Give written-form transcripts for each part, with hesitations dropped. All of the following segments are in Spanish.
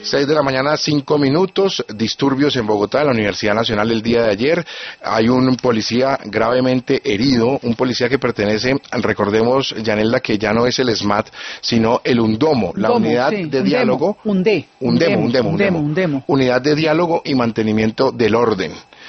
6 de la mañana, 5 minutos, disturbios en Bogotá, en la Universidad Nacional el día de ayer. Hay un policía gravemente herido, un policía que pertenece, recordemos, Yanelda, que ya no es el SMAT, sino el UNDOMO, la unidad de diálogo. UNDEMO. Unidad de diálogo y mantenimiento del orden.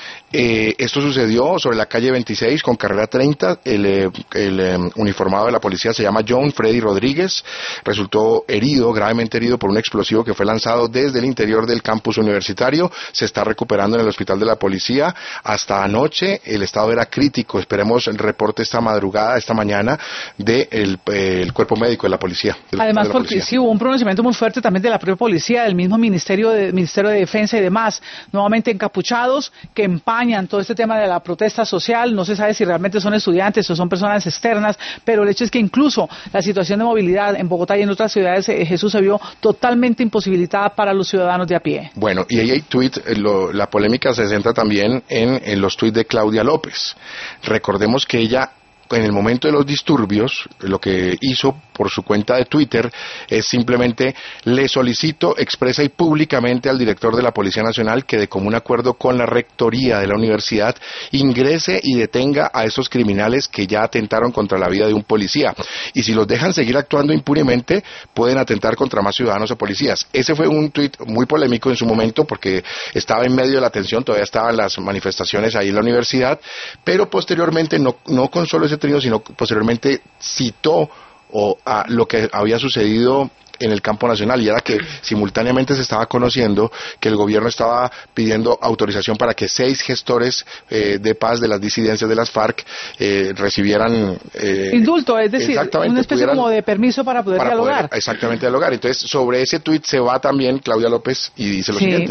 Esto sucedió sobre la calle 26 con carrera 30. El uniformado de la policía se llama John Freddy Rodríguez. Resultó herido, gravemente herido por un explosivo que fue lanzado desde el interior del campus universitario. Se está recuperando en el hospital de la policía. Hasta anoche el estado era crítico. Esperemos el reporte esta madrugada, esta mañana, del cuerpo médico de la policía. Además, porque sí hubo un pronunciamiento muy fuerte también de la propia policía, del mismo Ministerio de Defensa y demás, nuevamente encapuchados, que empañan todo este tema de la protesta social. No se sabe si realmente son estudiantes o son personas externas, pero el hecho es que incluso la situación de movilidad en Bogotá y en otras ciudades, Jesús, se vio totalmente imposibilitada para los ciudadanos de a pie. Bueno, y ahí hay la polémica se centra también en los tuits de Claudia López. Recordemos que ella, en el momento de los disturbios, lo que hizo por su cuenta de Twitter es simplemente: le solicito expresa y públicamente al director de la Policía Nacional que de común acuerdo con la rectoría de la universidad ingrese y detenga a esos criminales que ya atentaron contra la vida de un policía, y si los dejan seguir actuando impunemente pueden atentar contra más ciudadanos o policías. Ese fue un tuit muy polémico en su momento porque estaba en medio de la tensión, todavía estaban las manifestaciones ahí en la universidad, pero posteriormente no con solo ese trino, sino posteriormente citó a lo que había sucedido en el campo nacional, y era que simultáneamente se estaba conociendo que el gobierno estaba pidiendo autorización para que 6 gestores de paz de las disidencias de las FARC recibieran indulto, es decir, una especie como de permiso para poder dialogar. Exactamente, dialogar. Entonces, sobre ese tuit se va también Claudia López y dice lo siguiente.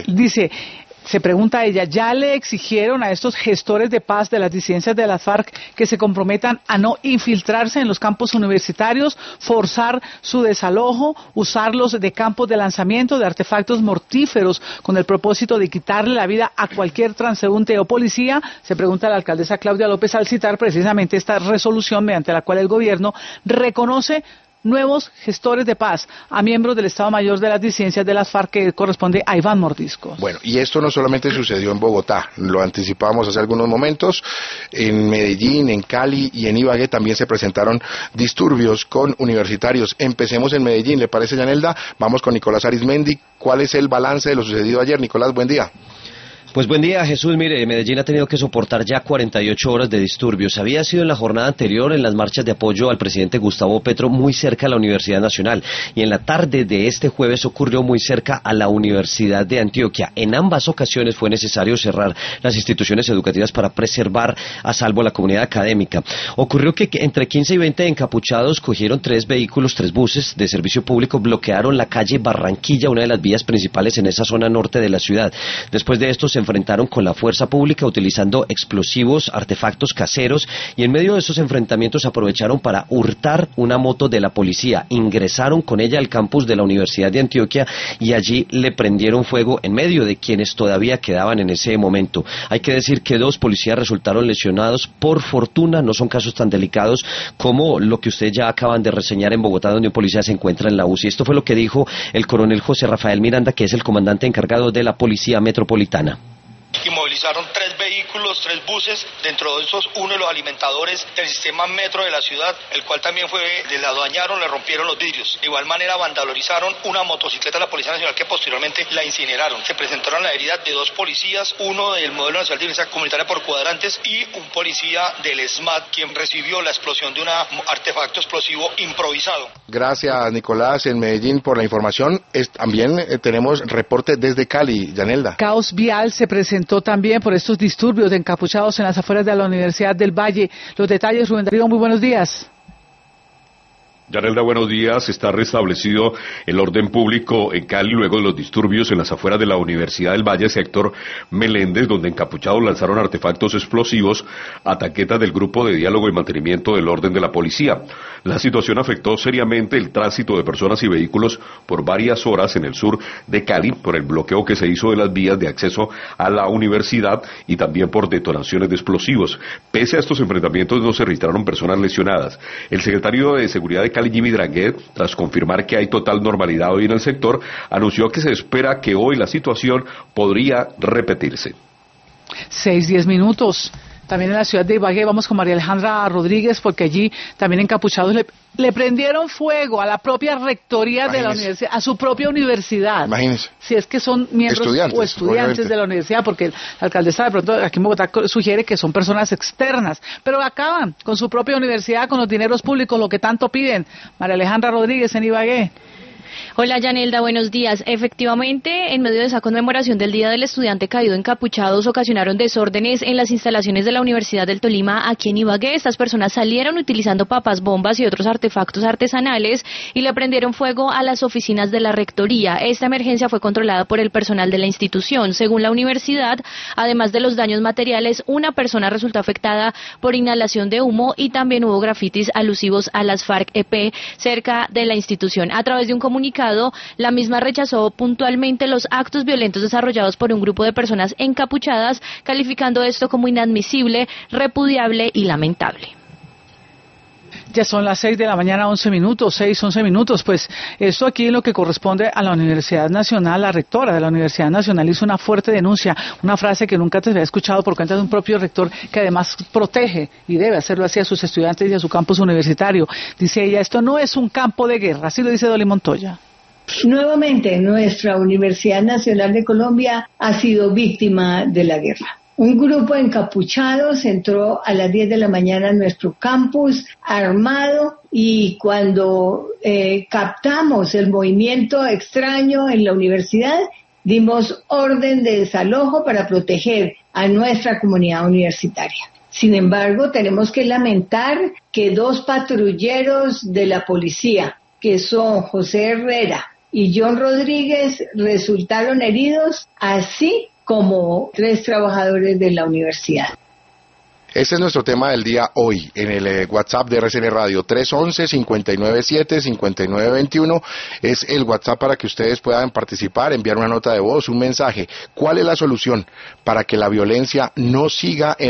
Se pregunta ella, ¿ya le exigieron a estos gestores de paz de las disidencias de las FARC que se comprometan a no infiltrarse en los campos universitarios, forzar su desalojo, usarlos de campos de lanzamiento de artefactos mortíferos con el propósito de quitarle la vida a cualquier transeúnte o policía? Se pregunta la alcaldesa Claudia López al citar precisamente esta resolución mediante la cual el gobierno reconoce nuevos gestores de paz a miembros del Estado Mayor de las disidencias de las FARC, que corresponde a Iván Mordisco. Bueno, y esto no solamente sucedió en Bogotá, lo anticipábamos hace algunos momentos, en Medellín, en Cali y en Ibagué también se presentaron disturbios con universitarios. Empecemos en Medellín, ¿le parece, Yanelda? Vamos con Nicolás Arismendi. ¿Cuál es el balance de lo sucedido ayer? Nicolás, buen día. Pues buen día, Jesús. Mire, Medellín ha tenido que soportar ya 48 horas de disturbios. Había sido en la jornada anterior en las marchas de apoyo al presidente Gustavo Petro muy cerca a la Universidad Nacional, y en la tarde de este jueves ocurrió muy cerca a la Universidad de Antioquia. En ambas ocasiones fue necesario cerrar las instituciones educativas para preservar a salvo la comunidad académica. Ocurrió que entre 15 y 20 encapuchados cogieron 3 vehículos, 3 buses de servicio público, bloquearon la calle Barranquilla, una de las vías principales en esa zona norte de la ciudad. Después de esto se enfrentaron con la fuerza pública utilizando explosivos, artefactos caseros, y en medio de esos enfrentamientos aprovecharon para hurtar una moto de la policía. Ingresaron con ella al campus de la Universidad de Antioquia y allí le prendieron fuego en medio de quienes todavía quedaban en ese momento. Hay que decir que 2 policías resultaron lesionados. Por fortuna no son casos tan delicados como lo que ustedes ya acaban de reseñar en Bogotá, donde un policía se encuentra en la UCI. Esto fue lo que dijo el coronel José Rafael Miranda, que es el comandante encargado de la Policía Metropolitana. Y movilizaron 3 vehículos, 3 buses, dentro de esos uno de los alimentadores del sistema metro de la ciudad, el cual también le dañaron, le rompieron los vidrios. De igual manera vandalizaron una motocicleta de la Policía Nacional que posteriormente la incineraron. Se presentaron la herida de 2 policías, uno del Modelo Nacional de Defensa Comunitaria por cuadrantes y un policía del SMAT, quien recibió la explosión de un artefacto explosivo improvisado. Gracias, Nicolás, en Medellín, por la información. También tenemos reporte desde Cali, Yanelda. Caos vial se presentó también por estos disturbios de encapuchados en las afueras de la Universidad del Valle. Los detalles, Rubén Darío, muy buenos días. Yanelda, buenos días. Está restablecido el orden público en Cali luego de los disturbios en las afueras de la Universidad del Valle, sector Meléndez, donde encapuchados lanzaron artefactos explosivos a tanquetas del Grupo de Diálogo y Mantenimiento del Orden de la Policía. La situación afectó seriamente el tránsito de personas y vehículos por varias horas en el sur de Cali, por el bloqueo que se hizo de las vías de acceso a la universidad y también por detonaciones de explosivos. Pese a estos enfrentamientos no se registraron personas lesionadas. El secretario de Seguridad de Cali, Jimmy Draguet, tras confirmar que hay total normalidad hoy en el sector, anunció que se espera que hoy la situación podría repetirse. 6:10. También en la ciudad de Ibagué vamos con María Alejandra Rodríguez, porque allí también encapuchados le prendieron fuego a la propia rectoría de la universidad, a su propia universidad. Imagínense. Si es que son miembros o estudiantes de la universidad, porque la alcaldesa de pronto aquí en Bogotá sugiere que son personas externas, pero acaban con su propia universidad, con los dineros públicos, lo que tanto piden. María Alejandra Rodríguez en Ibagué. Hola Yanelda, buenos días. Efectivamente, en medio de esa conmemoración del Día del Estudiante Caído, encapuchados ocasionaron desórdenes en las instalaciones de la Universidad del Tolima aquí en Ibagué. Estas personas salieron utilizando papas, bombas y otros artefactos artesanales y le prendieron fuego a las oficinas de la rectoría. Esta emergencia fue controlada por el personal de la institución. Según la universidad, además de los daños materiales, una persona resultó afectada por inhalación de humo y también hubo grafitis alusivos a las FARC-EP cerca de la institución. A través de un comunicado, la misma rechazó puntualmente los actos violentos desarrollados por un grupo de personas encapuchadas, calificando esto como inadmisible, repudiable y lamentable. Ya son las 6:11, 6:11. Pues esto aquí es lo que corresponde a la Universidad Nacional. La rectora de la Universidad Nacional hizo una fuerte denuncia, una frase que nunca te había escuchado por cuenta de un propio rector que además protege y debe hacerlo así a sus estudiantes y a su campus universitario. Dice ella, esto no es un campo de guerra, así lo dice Dolly Montoya. Nuevamente, nuestra Universidad Nacional de Colombia ha sido víctima de la guerra. Un grupo de encapuchados entró a las 10 de la mañana a nuestro campus armado y cuando captamos el movimiento extraño en la universidad, dimos orden de desalojo para proteger a nuestra comunidad universitaria. Sin embargo, tenemos que lamentar que 2 patrulleros de la policía, que son José Herrera y John Rodríguez, resultaron heridos, así como 3 trabajadores de la universidad. Este es nuestro tema del día hoy, en el WhatsApp de RCN Radio, 311-597-5921, es el WhatsApp para que ustedes puedan participar, enviar una nota de voz, un mensaje. ¿Cuál es la solución para que la violencia no siga en